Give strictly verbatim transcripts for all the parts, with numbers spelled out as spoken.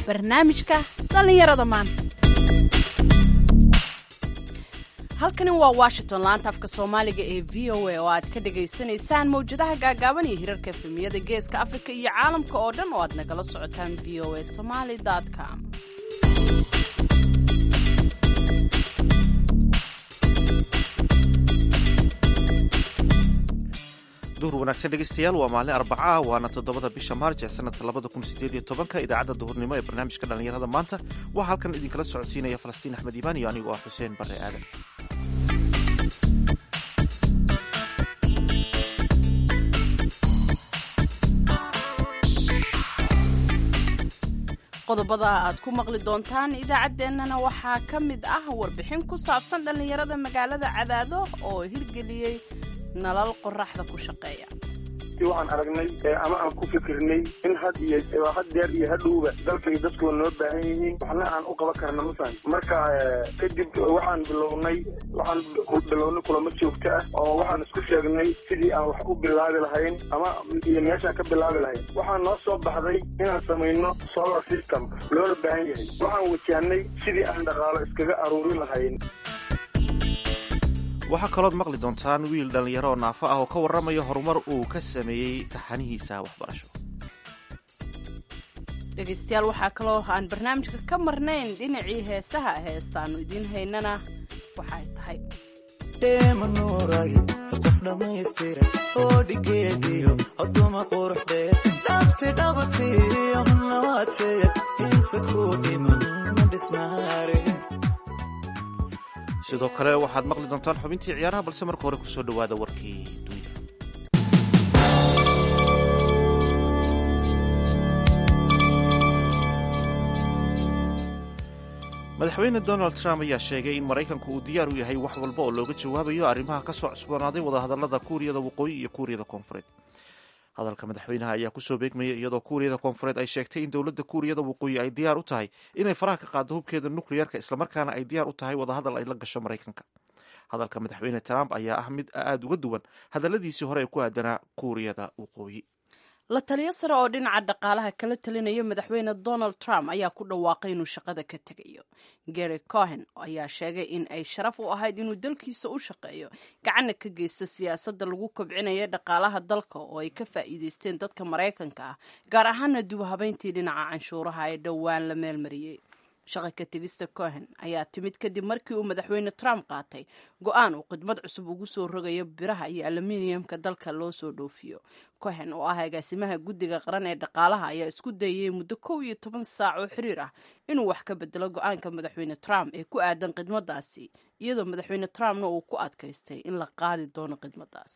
barnaamijka dhallinyarada maanta. halkani waa Washington, laanta afka Soomaaliga ee V O A oo aad ka dhageysanaysaan mawjadaha gaagaaban iyo hirarka efemiyada Geeska Afrika iyo caalamka oo dhan oo aad nagala socotaan v o a somali dot com. duhur wanaagsan dhegeystayaal, waa maalin Arbaca, waana toddobada bisha Maarch ee sanadka labada kun sideed iyo tobanka. idaacadda duhurnimo ee barnaamijka dhallinyarada maanta waxaa halkan idinkala socodsiinaya Falastiin Axmed Iibaan iyo anigoo ah Xuseen Barre Aadan. qodobada aad ku maqli doontaan idaacaddeenana waxaa ka mid ah warbixin ku saabsan dhallinyarada magaalada Cadaado oo hirgeliyey nalal qoraxda ku shaqeeya. waxaan aragnay ama aan ku fikirnay in had iyo had deer iyo hadhowba dalka iyo dadku noo baahan yihiin waxna aan u qaban karno mafaan marka kadib waxaan bilownay waxaan bilownay kulamo joogto ah oo waxaan isku sheegnay sidii aan wax u bilaabi lahayn ama iyo meeshaan ka bilaabi lahayn. waxaan noo soo baxday inaan samayno solar system loola baahan yahay. waxaan wajahnay sidii aan dhaqaalo iskaga aruurin lahayn. waxaa kalood maqli doontaan wiil dhallinyaro oo naafo ah oo ka warramaya horumar uu ka sameeyey taxanihiisa waxbarasho. dhegeystayaal, waxaa kaloo aan barnaamijka ka marnayn dhinacii heesaha. heestaanu idiin haynana waxay tahay deemanuuray qof dhammaystira oo dhigeediyo oduma quruxdee dhaafti dhabatiyo nawaadseya inta ku dhiman ma dhisnaare. sidoo kale waxaad maqli doontaan xubintii ciyaaraha, balse marka hore kusoo dhowaada warkii dunida. madaxweyne Donald Trump ayaa sheegay in Maraykanku uu diyaar u yahay wax walba oo looga jawaabayo arrimaha ka soo cusboonaaday wadahadallada Kuuriyada Waqooyi iyo Kuuriyada Koonfureed. hadalka madaxweynaha ayaa kusoo beegmaya iyadoo Kuuriyada Koonfureed ay sheegtay in dowladda Kuuriyada Waqooyi ay diyaar u tahay inay faraha ka qaado hubkeeda nukliyeerka islamarkaana ay diyaar u tahay wadahadal ay la gasho Maraykanka. hadalka madaxweyne Trump ayaa ah mid aad uga duwan hadalladiisii hore ee ku aadanaa Kuuriyada Waqooyi. la taliyo sare oo dhinaca dhaqaalaha kala talinaya madaxweyne Donald Trump ayaa ku dhawaaqay inuu shaqada ka tegayo. Gary Cohen ayaa sheegay in ay sharaf u ahayd inuu dalkiisa u shaqeeyo, gacanna ka geysto siyaasadda lagu kobcinayo dhaqaalaha dalka oo ay ka faa'iidaysteen dadka Maraykanka ah, gaar ahaana dib u habeyntii dhinaca canshuuraha ee dhowaan la meelmariyey. shaqa ka tegista Cohen ayaa timid kadib markii uu madaxweyne Trump qaatay go'aan uu khidmad cusub ugu soo rogayo biraha iyo aluminiumka dalka loo soo dhoofiyo. Cohen oo ah agaasimaha guddiga qaran ee dhaqaalaha ayaa isku dayay muddo kow iyo toban saac oo xiriir ah inuu wax ka bedelo go'aanka madaxweyne Trump ee ku aadan khidmadaasi, iyadoo madaxweyne Trumpna uu ku adkaystay in la qaadi doono khidmadaas.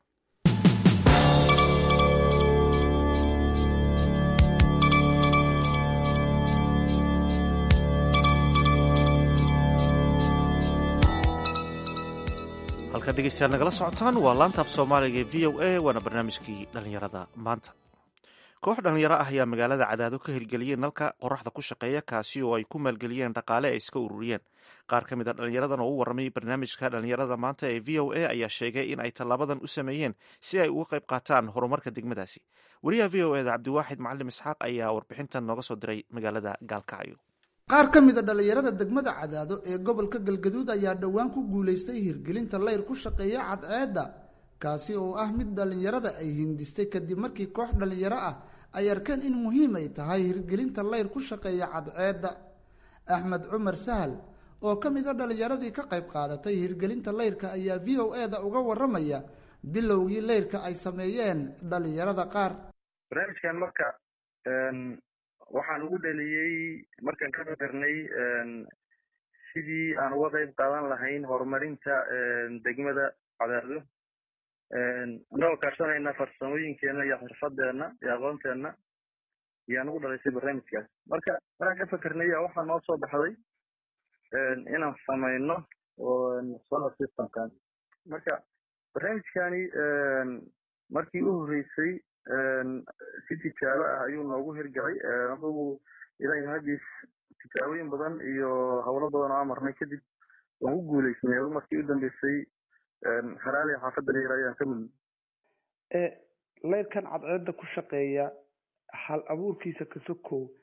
halka dhegeystayaal nagala socotaan waa laanta af Soomaaliga ee V O A, waana barnaamijkii dhallinyarada maanta. koox dhallinyaro ah ayaa magaalada Cadaado ka hirgeliyey nalka qoraxda ku shaqeeya, kaasi oo ay ku maalgeliyeen dhaqaale ay iska ururiyeen. qaar ka mid a dhallinyaradan oo u warramay barnaamijka dhallinyarada maanta ee V O A ayaa sheegay in ay tallaabadan u sameeyeen si ay uga qayb qaataan horumarka degmadaasi. wariyaha V O A da Cabdiwaaxid Macallim Isxaaq ayaa warbixintan nooga soo diray magaalada Gaalkacyo. qaar ka mid a dhallinyarada degmada Cadaado ee gobolka Galgaduud ayaa dhowaan ku guulaystay hirgelinta layr ku shaqeeya cadceedda, kaasi oo ah mid dhallinyarada ay hindistay kadib markii koox dhallinyaro ah ay arkeen in muhiim ay tahay hirgelinta layr ku shaqeeya cadceedda. Axmed Cumar Sahal oo ka mid a dhallinyaradii ka qayb qaadatay hirgelinta layrka ayaa V O A da uga warramaya bilowgii layrka ay sameeyeen dhallinyarada qaar. barnaamijkan marka waxaan ugu dhaliyey markaan ka fikirnay sidii aan uga qayb qaadan lahayn horumarinta degmada Cadaado, anagoo kaashanayna farsamooyinkeena iyo xirfadeena iyo aqoonteenna ayaan ugu dhalaysay barnaamijkaas. marka markaan ka fikirnay waxaa noo soo baxday inaan samayno solar systemkan. marka barnaamijkani markii u horreysay si tijaabo ah ayuu noogu hirgalay. anagu ilaahay hadiis tijaabooyin badan iyo hawlo badan oo amarnay kadib waan ku guulaysnay. markii u dambeysay xaraali xaafadda la yiraahdo ayaan ka mid layrkan cadceedda ku shaqeeya hal abuurkiisa ka sokow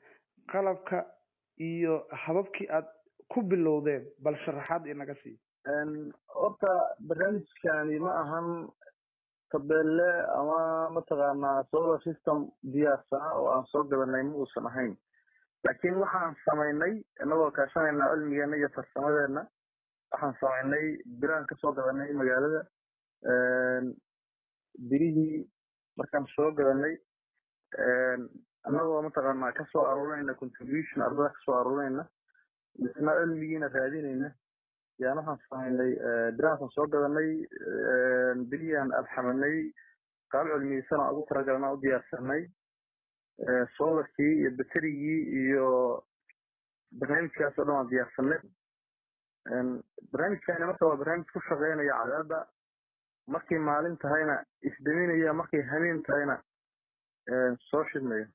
qalabka iyo hababkii aad ku bilowdeen bal sharaxaad inaga sii. horta barnaamijkani ma ahan tabeelle ama mataqaanaa solar system diyaarsan oo aan soo gadanay ma uusan ahayn, laakiin waxaan samaynay inagoo kaashanayna cilmigeena iyo farsamadeena. waxaan samaynay biraan kasoo gadanay magaalada. birihii markaan soo gadanay anagoo mataqaanaa kasoo aruurinayna contribution ardada kasoo aruurinayna misna cilmigiina raadinayna yaan waxaan samaynay birahaasaan soo gadanay. birihiaan alxamanay qaab cilmiyeysan oo ugu talagalna u diyaarsanay solarkii iyo baterigii iyo barnaamijkaas oo dhan waan diyaarsanay. barnaamijkani marka waa barnaamij ku shaqeynaya cadaada, markay maalin tahayna isdaminaya, markay habeen tahayna soo shidmayo.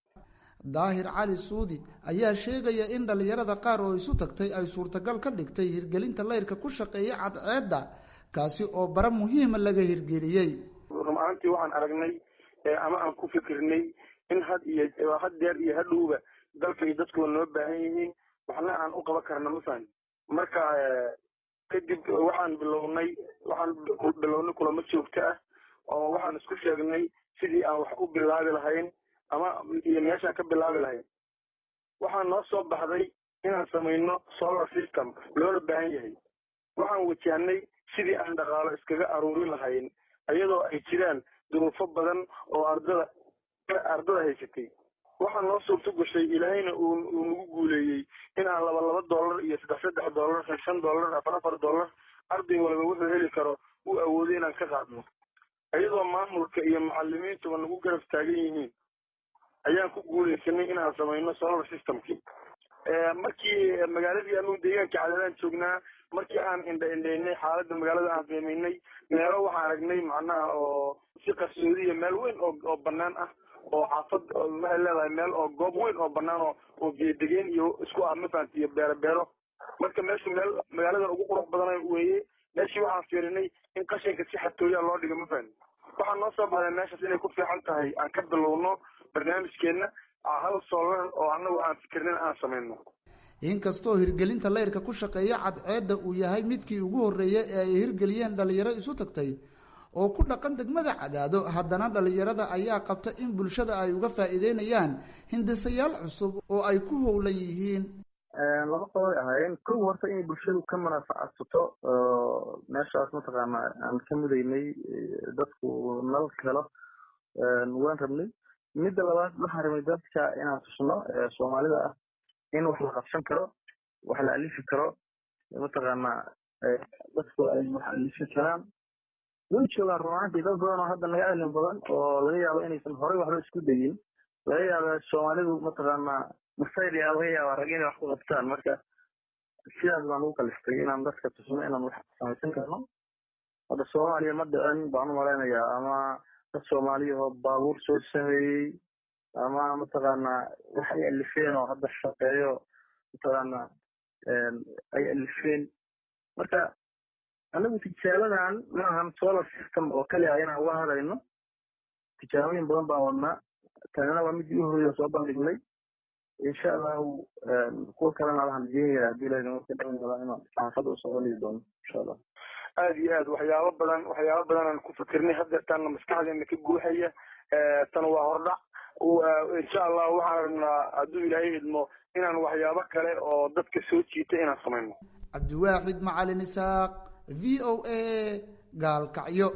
daahir cali suudi ayaa sheegaya in dhalinyarada qaar oo isu tagtay ay suurtagal ka dhigtay hirgelinta layrka ku shaqeeya cadceedda, kaasi oo bara muhiima laga hirgeliyey. run ahaantii waxaan aragnay ama aan ku fikirnay in had iyo had deer iyo hadhowba dalka iyo dadku noo baahan yihiin, waxna aan u qaban karna masalan. marka kadib waxaan bilownay waxaan bilownay kulamo joogto ah oo waxaan isku sheegnay sidii aan wax u bilaabi lahayn ama iyo meeshaan ka bilaabi lahayn. waxaan noo soo baxday inaan samayno solar system loona baahan yahay. waxaan wajahnay sidii aan dhaqaalo iskaga aruurin lahayn iyadoo ay jiraan duruufo badan oo ardada ardada haysatay. waxaan noo suurto gashay ilaahayna uu nagu guuleeyey inaan laba laba dollar iyo saddex saddex dollar shan shan dollar afar afar dollar arday walba wuxuu heli karo uu awoodo inaan ka qaadno, iyadoo maamulka iyo macalimiintuba nagu garab taagan yihiin. ayaan ku guuleysanay inaan samayno solar systemkii. markii magaaladii anu deegaanka cadaadaan joognaa, markii aan indha indhaynay xaaladda magaalada aan qiimaynay, meelo waxaan aragnay macnaha oo si qarsoodiya meel weyn oo oo banaan ah oo xaafad waxay leedahay meel oo goob weyn oo banaan oo oo geedegeen iyo isku ah mafahant iyo beero beero. marka meeshu meel magaaladan ugu qurux badan weeye. meeshii waxaan fiirinay in qashinka si xatooyaa loo dhigo mafahant. waxaan noo soo baxday meeshaas inay ku fiican tahay aan ka bilowno barnaamijkeena hal solar oo anagu aan fikirnin aan samayno. inkastoo hirgelinta layrka ku shaqeeya cadceedda uu yahay midkii ugu horreeyay ee ay hirgeliyeen dhalinyaro isu tagtay oo ku dhaqan degmada Cadaado, haddana dhalinyarada ayaa qabta in bulshada ay uga faa'iideynayaan hindisayaal cusub oo ay ku howlan yihiin. laba qodob ahaayeen. kow horta inay bulshadu ka manfaacsato meeshaas mataqaana aan ka mudaynay dadku nal helo waan rabnay. midda labaad waxaan rabnay dadka inaan tusno soomaalida ah in wax la qabsan karo, wax la alifi karo, mataqaana dadku ay wax alifi karaan. way joogaan runaantii dad badan oo hadda naga cilmi badan oo laga yaabo inaysan horey waxba isku dayin. laga yaaba soomaalidu mataqaana masayriya laga yaaba rag inay wax ku qabtaan. marka sidaas baan ugu kaliftay inaan dadka tusno inaan wax samaysan karno. hadda soomaaliya ma dhicin baan u malaynayaa, ama dad soomaaliya oo baabuur soo sameeyey ama mataqaana wax ay alifeen oo hadda shaqeeyo mataqaana ay alifeen. marka anagu tijaabadan maahan solar system oo kaliya inaan uga hadayno, tijaabooyin badan baan wadnaa. tanina waa midii u horreeya soo bandhignay. insha allahu kuwa kalena waxaan rajeynayaa haddii ilahay marka dhamaan inaan xaafada usoo bandhigi doono insha allah. aad iyo aad waxyaabo badan waxyaabo badan aan ku fikirnay haddeertaana maskaxdeena ka guuxaya. tan waa hordhac. insha allah waxaan rabnaa hadduu ilaahay idmo inaan waxyaabo kale oo dadka soo jiita inaan samayno. cabdiwaaxid macalin isaaq, v o a, gaalkacyo.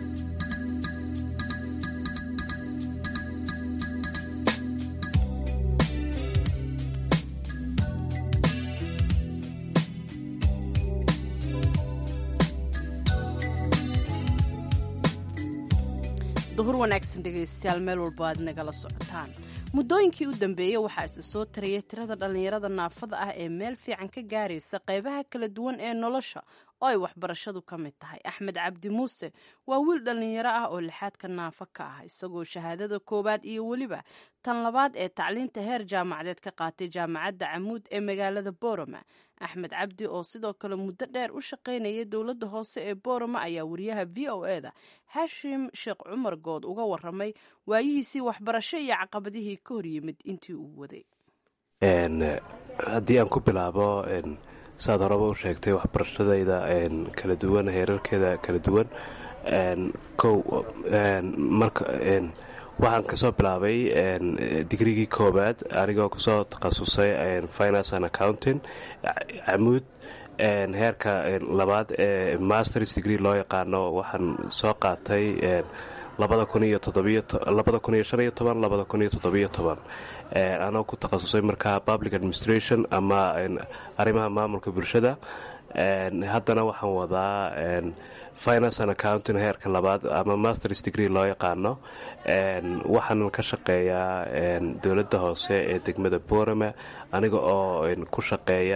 duhur wanaagsan dhegaystayaal meel walba aad nagala socotaan. muddooyinkii u dambeeyey waxaa isa soo tarayay tirada dhallinyarada naafada ah ee meel fiican ka gaaraysa qaybaha kala duwan ee nolosha oo ay waxbarashadu ka mid tahay. axmed cabdi muuse waa wiil dhallinyaro ah oo lixaadka naafo ka ah, isagoo shahaadada koowaad iyo weliba tan labaad ee tacliinta heer jaamacadeed ka qaatay jaamacadda camuud ee magaalada boorama. axmed cabdi oo sidoo kale muddo dheer u shaqaynayay dowladda hoose ee boorama ayaa wariyaha v o e da xashim sheekh cumar good uga waramay waayihiisii waxbarasho iyo caqabadihii ka hor yimid intii uu waday. haddii aan ku bilaabo saad horeba u sheegtay waxbarashadayda kala duwan heerarkeeda kala duwan kow marka waxaan kasoo bilaabay digrigii koobaad anigoo kusoo takhasusay finance and accounting camuud heerka labaad ee masters degree loo yaqaano waxaan soo qaatay labada kun iyo shan iyo toban labada kun iyo toddobiyo toban anoo ku takhasusay markaa public administration ama arrimaha maamulka bulshada haddana waxaan wadaa finance and accounting heerka labaad ama masters degree loo yaqaano waxaanan ka shaqeeyaa dowladda hoose ee degmada boorama aniga oo ku shaqeeya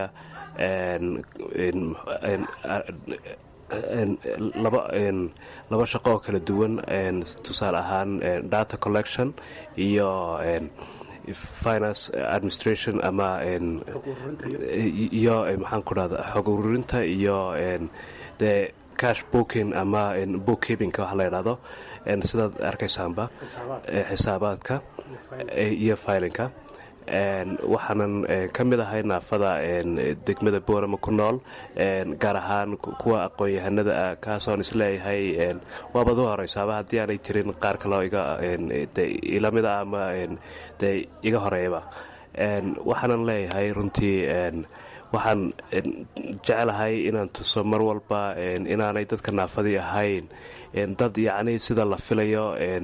laba shaqo oo kala duwan tusaale ahaan data collection iyo finance administration ama iyo maxaan ku dhahda xog ururinta iyo de cash booking ama bookkeepingka waxa la yidhahdo sidaad arkaysaanba xisaabaadka iyo filinka waxaanan ka mid ahay naafada degmada boorama ku nool gaar ahaan kuwa aqoon-yahanada ah kaasoon isleeyahay waabad u horeysaaba haddii aanay jirin qaar kaloo ila mid ah ama de iga horeeyaba waxaanan leeyahay runtii waxaan jecelahay inaan tuso mar walba inaanay dadka naafadii ahayn dad yacni sida la filayo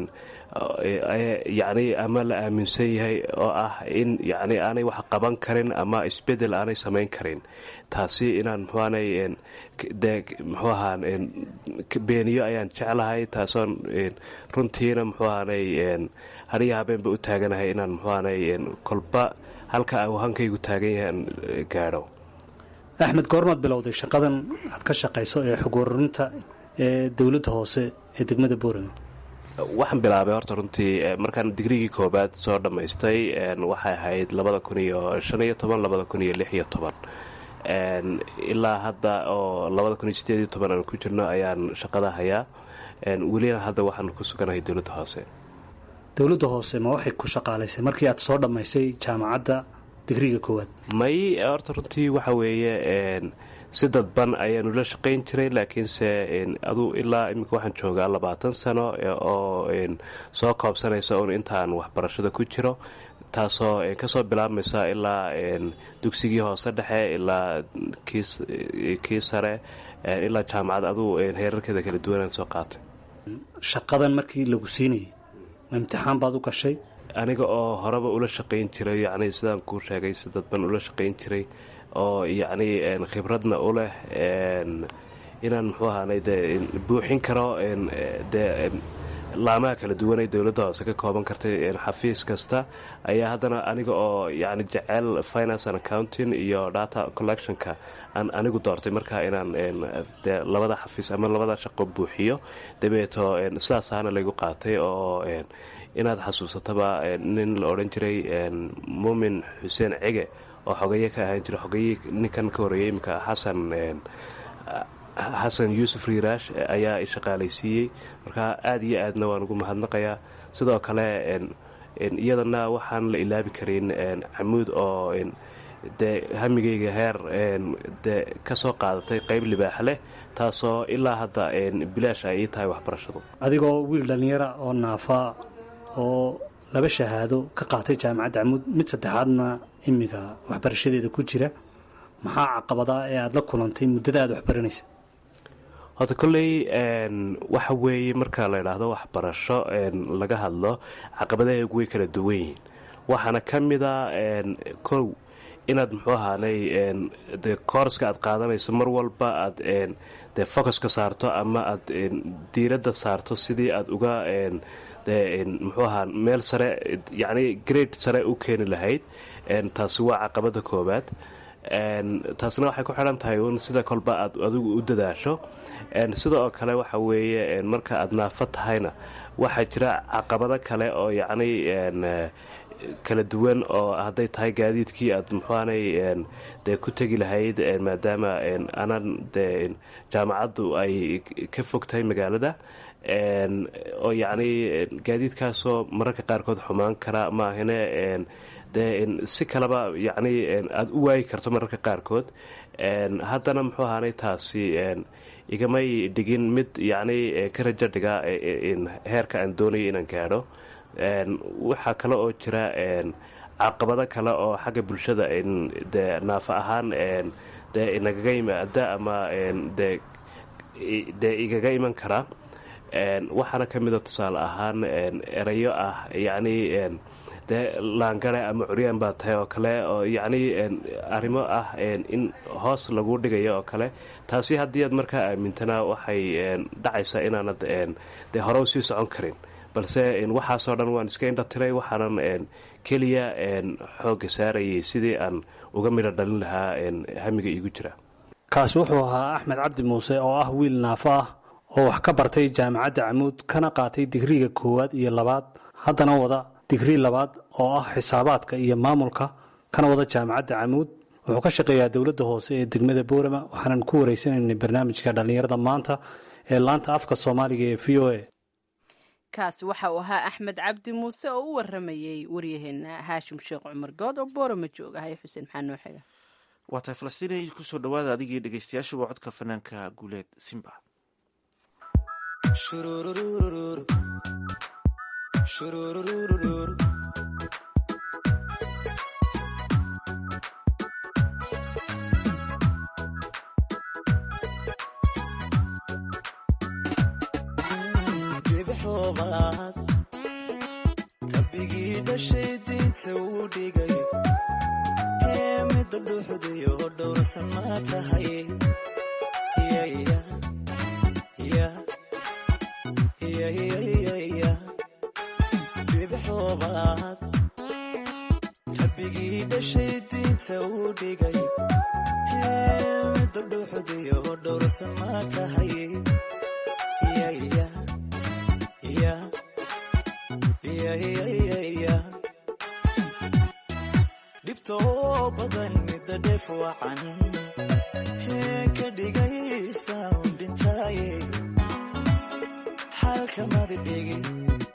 yacni ama la aaminsan yahay oo ah in yacni aanay wax qaban karin ama isbeddel aanay samayn karin taasi inaan muxuaanay de muxuu ahaan beeniyo ayaan jeclahay taasoon runtiina muxuu ahaanay hariya habeenba u taaganahay inaan muxuaanay kolba halka uu hankaygu taagan yahay aan gaadho. axmed goormaad bilowday shaqadan aad ka shaqayso ee xog ururinta ee dowladda hoose ee degmada boorama? waxaan bilaabay horta runtii markaan digrigii koobaad soo dhammaystay waxay ahayd labada kun iyo shan iyo toban labada kun iyo lix iyo toban ilaa hadda oo labada kun iyo sideed iyo toban aan ku jirno ayaan shaqada hayaa welina hadda waxaan ku suganahay dowladda hoose. dowladda hoose ma waxay ku shaqaalaysay markii aad soo dhammaysay jaamacadda digriga koowaad? may horta runtii waxa weeye si dadban ayaanu la shaqayn jiray laakiinse aduu ilaa iminka waxaan joogaa labaatan sano oo soo koobsanaysa un intaan waxbarashada ku jiro taasoo kasoo bilaabmaysa ilaa dugsigii hoose dhexe ilaa kii sare ilaa jaamacad aduu heerarkeeda kala duwanaan soo qaatay. shaqadan markii lagu siinayay ma imtixaan baad u gashay? aniga oo horeba ula shaqayn jiray yacni sidaan kuu sheegay si dadban ula shaqayn jiray oo yacni khibradna u leh inaan muxuu ahaanay de buuxin karo de laamaha kala duwanay dowladda hoose ka kooban kartay xafiis kasta ayaa haddana aniga oo yacni jecel finance and accounting iyo data collectionka aan anigu doortay markaa inaan de labada xafiis ama labada shaqo buuxiyo dabeeto sidaas ahana laygu qaatay oo inaad xasuusataba nin la odhan jiray muumin xuseen cige oo xogeeye ka ahaan jira xogeyii ninkan ka horeeyey iminka xasan xasan yuusuf riiraash ayaa i shaqaalaysiiyey markaa aad iyo aadna waan ugu mahadnaqayaa. sidoo kale iyadana waxaan la ilaabi karin camuud oo dee hamigayga heer de ka soo qaadatay qayb libaax leh taasoo ilaa hadda bilaash ay ii tahay waxbarashadu. adigoo wiil dhallinyara oo naafa oo laba shahaado ka qaatay jaamacadda camuud mid saddexaadna imiga waxbarashadeeda ku jira maxaa caqabadaa ee aada la kulantay muddada aada waxbaranaysa? horta kolley waxa weeye marka la idhaahdo waxbarasho laga hadlo caqabadaheegu way kala duwan yihiin waxaana ka mida kow inaad muxuu ahaanay de koorska aad qaadanayso mar walba aad dee focuska saarto ama aad diiradda saarto sidii aad uga de muxuu ahaa meel sare yacni grade sare u keeni lahayd taasi waa caqabada koowaad. taasna waxay ku xidhan tahay un sida kolba aad adigu u dadaasho. sida oo kale waxa weeye marka aad naafo tahayna waxaa jira caqabado kale oo yacni kala duwan oo hadday tahay gaadiidkii aad muxuaanay dee ku tegi lahayd maadaama anan dee jaamacaddu ay ka fog tahay magaalada oo yacni gaadiidkaasoo mararka qaarkood xumaan kara maahine dee si kaleba yacni aada u waayi karto mararka qaarkood haddana muxuu ahaanay taasi igamay dhigin mid yacni ka rajo dhiga heerka aan doonaya inaan gaadho waxaa kale oo jira caqabado kale oo xagga bulshada dee naafa ahaan dee inagaga yimaada ama dee dee igaga iman kara waxaana ka mida tusaale ahaan erayo ah yacni dee laangare ama curyaan baa tahay oo kale oo yacni arrimo ah in hoos lagu dhigayo oo kale taasi haddii aad markaa aamintanaa waxay dhacaysaa inaanad dee hore u sii socon karin balse waxaasoo dhan waan iska indha tiray waxaanan keliya xoogga saarayay sidii aan uga midho dhalin lahaa hamiga iigu jira kaasi wuxuu ahaa axmed cabdi muuse oo ah wiil naafo ah oo wax ka bartay jaamacadda camuud kana qaatay digriiga koowaad iyo labaad haddana wada digrii labaad oo ah xisaabaadka iyo maamulka kana wada jaamacadda camuud wuxuu ka shaqeeyaa dowladda hoose ee degmada boorama waxaanan ku wareysanaynay barnaamijka dhallinyarada maanta ee laanta afka soomaaliga ee v o a kaasi waxa uu ahaa axmed cabdi muuse oo u waramayey waryaheena haashim sheekh cumar good oo boorama jooga hay xuseen maxaa noo xiga waa tahay falastiinay kusoo dhawaada adigii dhegaystayaashuba codka fanaanka guuleed simba rabbigii dhashay diinta uu dhigay hee midda dhuuxdayo dhowrsan ma tahay bibxoobaad rabbigii dhashay diinta uu dhigay hee midda dhuuxdayo dhowrsan ma tahay dhibtoo badan midda dheef wacan hee ka dhigaysa un dhintaaye xalkamadi dhigin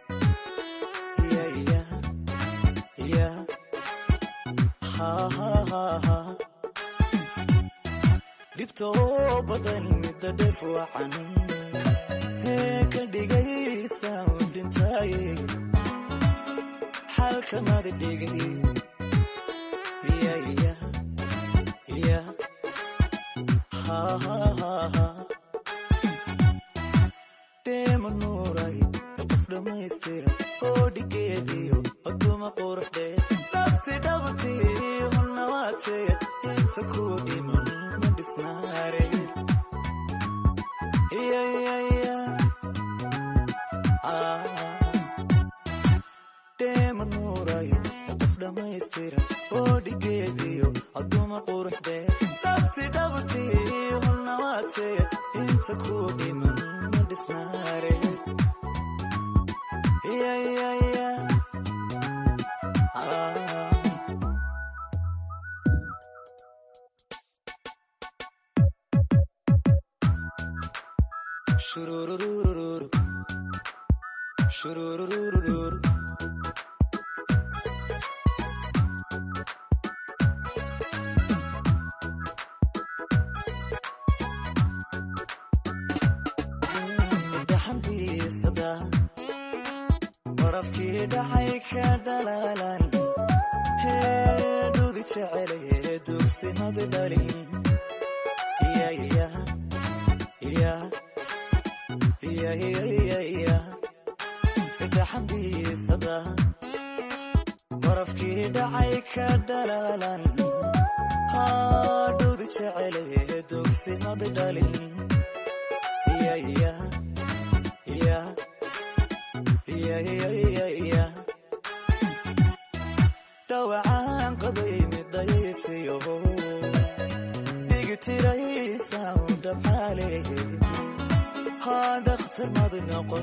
dhibtoo badan midda dheef wacan hee ka dhigaysa un dhintaaye xalkamadi dhigin dheema nuuray qof dhammaystira oo dhigeediyo aduma quruxdee dhabti dhabti hunnawaatee inta ku dhiman ma dhisnaare dheema nuuray qof dhammaystira oo dhigeediyo aduma quruxdee dhabti dhabti hunnawaatee inta ku dhiman ma dhisnaare shurururururu shurururururu barafkii dhacay ka dhalaalan hee dhugi jecelaye dugsimadi dhalin dhaxandiisada barafkii dhacay ka dhalaalan haa dhugi jecelaye dugsimadi dhalin dhawacaan qabay midaysiyo dhigitiraysa u dhabxaale haa dhakhtar madi noqon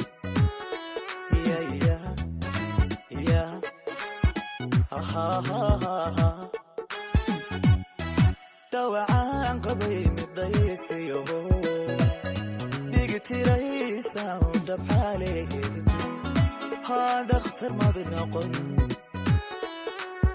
dhawacaan qabay midaysiyo dhigitiraysa u dhabxaale haa dhakhtar madi noqon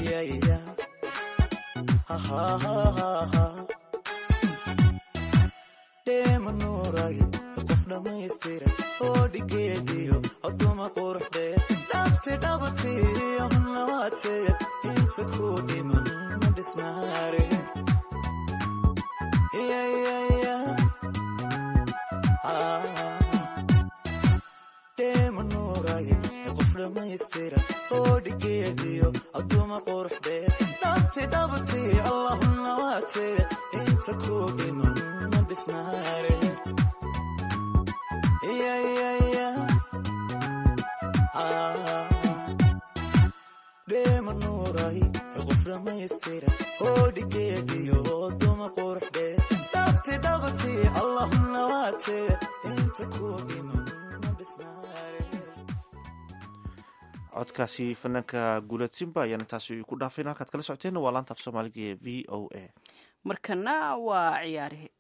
dheema nuuray qof dhammaystiran oo dhigeediyo aduma quruxdee dhabti dhabati nawaadseed inta ku dhiman ma dhisnaare dheema nuuray qof dhammaystiran oo dhigeediyo aduma quruxdee dhabti dhabati allahu nawaadseed inta ku dhiman dheema nuuray qof dhammaystiran oo dhigeediyo duma quruxdee dhabti dhabati allahu nawaatee inta ku dhiman ma dhisnaare. codkaasi fanaanka guuleed simba ayaan intaasi ku dhaafayna halkaad kala socoteenna waa laanta af soomaaliga ee v o a. markana waa ciyaarihi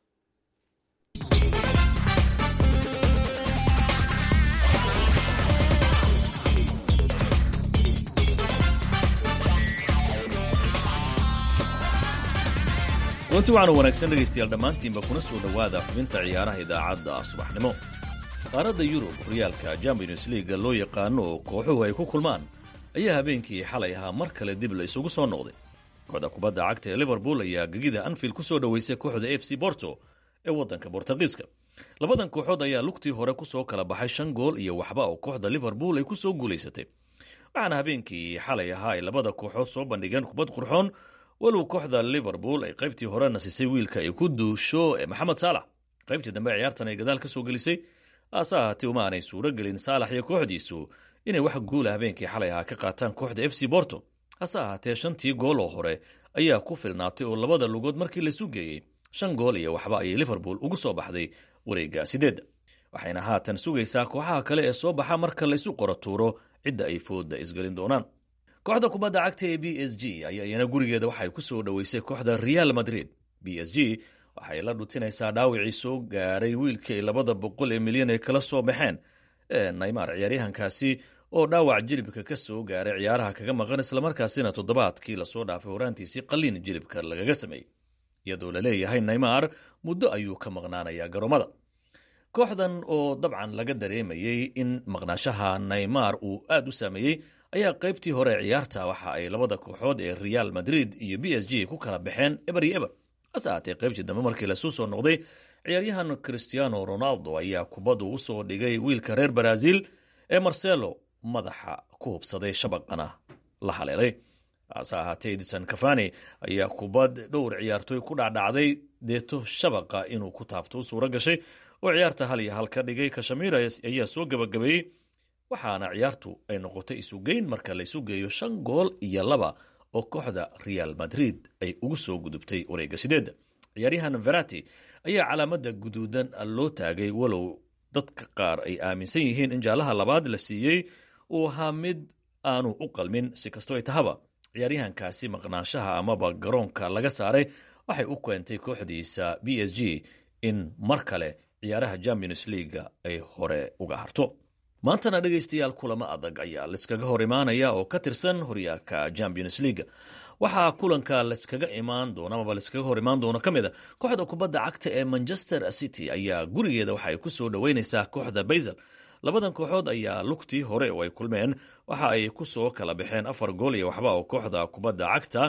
runtii waxaanu wanaagsan dhegaystayaal dhammaantiinba kuna soo dhowaada xubinta ciyaaraha idaacadda subaxnimo. qaaradda yurub horyaalka champions leaga loo yaqaano oo kooxuhu ay ku kulmaan ayaa habeenkii xalay ahaa mar kale dib la isugu soo noqday. kooxda kubadda cagta ee liverpool ayaa gegida anfield ku soo dhoweysay kooxda f c borto ee waddanka bortugiiska. labadan kooxood ayaa lugtii hore ku soo kala baxay shan gool iyo waxba oo kooxda liverpool ay ku soo guulaysatay. waxaana habeenkii xalay ahaa ay labada kooxood soo bandhigeen kubad qurxoon, walow kooxda liverpool ay qaybtii hore nasisay wiilka ay ku duusho ee maxamed saalax. qaybtii dambe ciyaartan ay gadaal ka soo gelisay, aase ahaatee uma aanay suuro gelin saalax iyo kooxdiisu inay wax guula habeenkii xalay ahaa ka qaataan kooxda f c borto. hase ahaatee shantii gool oo hore ayaa ku filnaatay oo labada lugood markii laysu geeyey shan gool iyo waxba ayay liverpool ugu soo baxday wareegga sideedda. waxayna haatan sugaysaa kooxaha kale ee soo baxa marka laysu qoro tuuro cidda ay fooda isgelin doonaan. kooxda kubadda cagta ee b s g ayaa iyana gurigeeda waxay ku soo dhoweysay kooxda real madrid. b s g waxay la dhutinaysaa dhaawicii soo gaaray wiilkii ay labada boqol ee milyan ay kala soo baxeen ee neymar, ciyaaryahankaasi oo dhaawac jilibka ka soo gaaray ciyaaraha kaga maqan, islamarkaasina toddobaadkii lasoo dhaafay horaantiisii qalliin jilibka lagaga sameeyey, iyadoo la leeyahay neymar muddo ayuu ka maqnaanayaa garoomada. kooxdan oo dabcan laga dareemayey in maqnaashaha neymar uu aad u saameeyey ayaa qaybtii hore ciyaarta waxa ay labada kooxood ee real madrid iyo b s g ku kala baxeen eber iyo eber. hase ahaatee qaybtii dambe markii lasuu soo noqday, ciyaaryahan cristiano ronaldo ayaa kubaddu u soo dhigay wiilka reer brazil ee marcelo madaxa ku hubsaday, shabaqana la haleelay. hase ahaatee edison cafani ayaa kubad dhowr ciyaartooy ku dhacdhacday deeto shabaqa inuu ku taabto u suuro gashay oo ciyaarta hal iyo hal ka dhigay. kashamira ayaa soo gabagabeeyey, waxaana ciyaartu ay noqotay isugeyn marka la isu geeyo shan gool iyo laba oo kooxda real madrid ay ugu soo gudubtay wareegga sideedda. ciyaaryahan verati ayaa calaamada guduudan loo taagay, walow dadka qaar ay aaminsan yihiin in jaalaha labaad la siiyey uu ahaa mid aanu u qalmin. si kastoo ay tahaba, ciyaaryahankaasi maqnaanshaha amaba garoonka laga saaray waxay u keentay kooxdiisa b s g in mar kale ciyaaraha champions leaga ay hore uga harto. maantana dhegaystayaal kulamo adag ayaa layskaga hor imaanaya oo ka tirsan horyaalka champions leaga. waxaa kulanka layskaga imaan doona amaba layskaga hor imaan doona ka mid a kooxda kubadda cagta ee manchester city ayaa gurigeeda waxay ku soo dhoweynaysaa kooxda basel. labadan kooxood ayaa lugtii hore oo ay kulmeen waxa ay ku soo kala baxeen afar gool iyo waxba oo kooxda kubadda cagta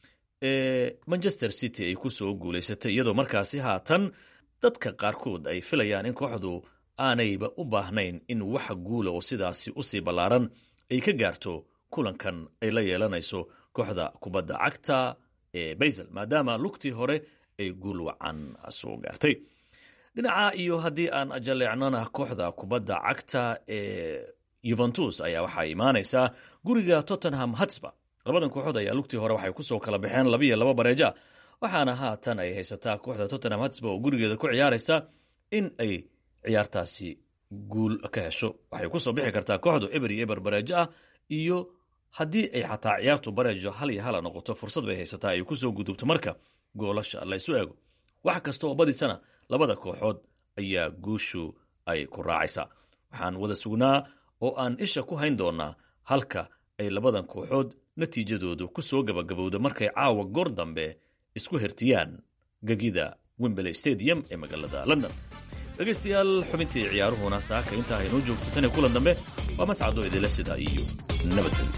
ee manchester city ay ku soo guulaysatay, iyadoo markaasi haatan dadka qaarkood ay filayaan in kooxdu aanayba u baahnayn in wax guula oo sidaasi usii ballaaran ay ka gaarto kulankan ay la yeelanayso kooxda kubadda cagta ee basel, maadaama lugtii hore ay guul wacan soo gaartay. dhinaca iyo haddii aan jaleecnana kooxda kubadda cagta ee yuventus ayaa waxaa imaanaysaa guriga tottenham hotspur. labadan kooxood ayaa lugtii hore waxay kusoo kala baxeen labiiyo laba bareeja, waxaana haatan ay haysataa kooxda tottenham hotspur oo gurigeeda ku ciyaaraysa in ay ciyaartaasi guul ka hesho. waxay ku soo bixi kartaa kooxdu eber iyo eber bareejo ah, iyo haddii ay xataa ciyaartu bareejo hal iyo hala noqoto fursad bay haysataa ay ku soo gudubto marka goolasha la isu eego. wax kasta oo badisana labada kooxood ayaa guushu ay ku raacaysaa. waxaan wada sugnaa oo aan isha ku hayn doonaa halka ay labadan kooxood natiijadoodu ku soo gabagabowda markay caawa goor dambe isku hertiyaan gegida Wembley Stadium ee magaalada London. dhegaystayaal xubintii ciyaaruhuna saaka intaa haynoo joogto tan iyo kulan dambe waa mascado idila sida iyo nabadgelyo.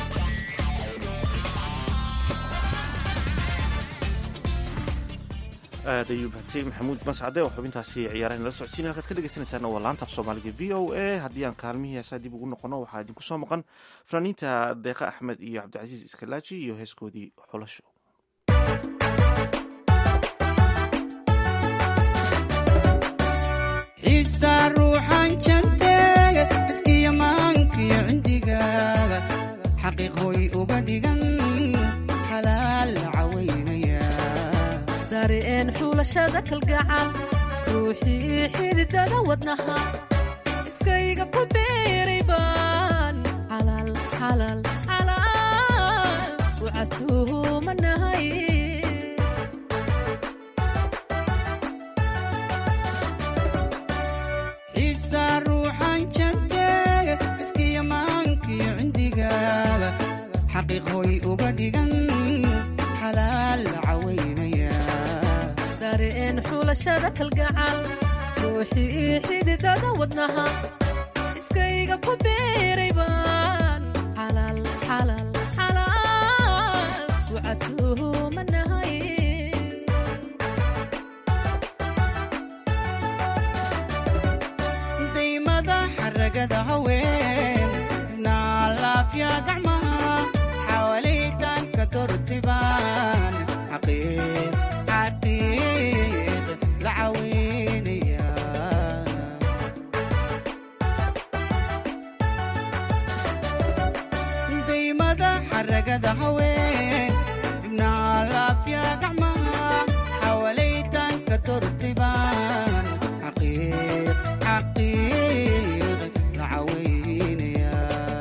aad ayuu mahadsan maxamuud mascade oo xubintaasi ciyaaraha la socodsiin halkaad ka dhegeysanaysaana waa laanta af soomaaliga v o a. haddii aan kaalmihii heesaa dib ugu noqono waxaa idinku soo maqan fanaaniinta deeqa axmed iyo cabdicasiis iskalaaji iyo heeskoodii xulasho. xiisa ruuxan jantega iskiya maankiyo cindigaaga xaqiiqooy uga dhigan xalaal cawaynaya dareen xulashada kalgacal ruuxii xididada wadnaha iskayga ku beeray baan xalaal xalaal xalaal u casuumanahay xiisa ruuxan jantega iskiya maankiyo cindigaaga xaqiiqooy uga dhigan xalaal cawaynaya dareen xulashada kalgacal ruuxii xididada wadnaha iskayga ku beeray baan xalaal xalaal xalaal u casuumanahay daymada xaragada haween naalaafya gacmaha xawaalaytanka dortibaan xaqiiq xaqiiq la caweynaya daymada xaragada haween naalaafya gacmaha xawaalaytanka dortibaan xaqiiq xaqiiq la caweynaya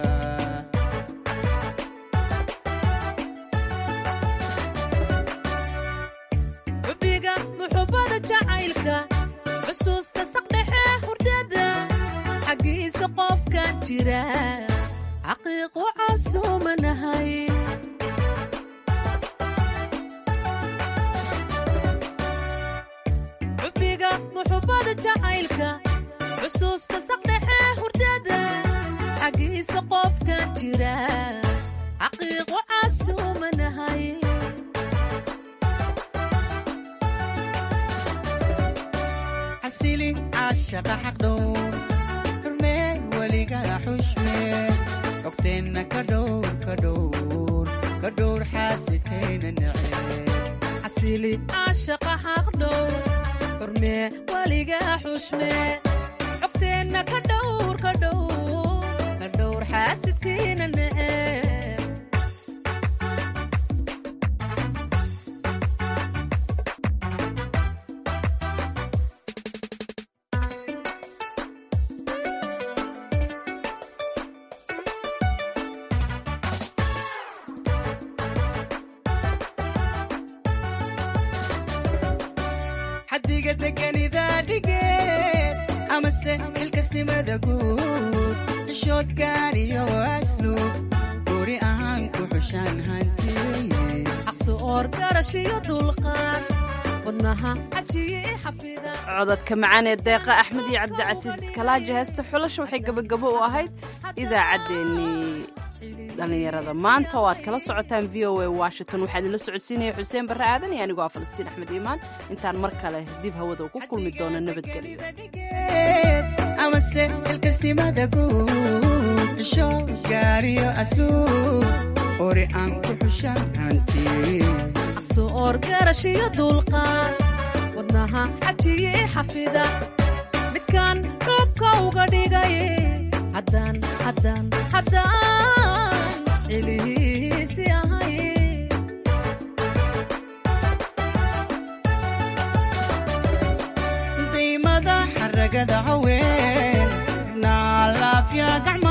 xubbiga muxubbada jacaylka xusuusta saqdhexe hurdada xaggiisa qofka jira xaqiiqu casuumanahay xubbiga muxubbada jacaylka xusuusta saqdhexe hurdada xaggiisa qofka jira xaqiiqu casuumanahay xasili caashaqa xaqdhowr xurmee weliga xushmee ogteenna ka dhowr ka dhowr ka dhowr xaasidkayna nacee xasili caashaqa xaqdhowr xurmee weliga xushmee ogteenna ka dhowr ka dhowr ka dhowr xaasidkiina necee xadiga deganida dhigeed amase xilkasnimada guud xishood gaar iyo asluub guri ahaan ku xushaan hantiye xaqsu oor garash iyo dulqaad wadnaha cajiye xafida codadka macaan ee deeqa axmed iyo cabdicasiis iskalaaji heesta xulasho waxay gabagabo u ahayd idaacaddeenii dhallinyarada maanta oo aad kala socotaan v o a washington waxaa idinla socodsiinaya xuseen barre aadan iyo anigoo ah falastiin axmed iimaan intaan mar kale dib hawada ugu kulmi doono nabadgelyo amase xilkasnimada guud xisho gaariyo asluub ori aan ku xushaan hantiye xaqsu oor garash iyo dulqaad wadnaha cajiye xafida midkaan roobka uga dhigay haddaan haddaan haddaan cilihiisi ahay daymada xaragada haween naalaafya gacma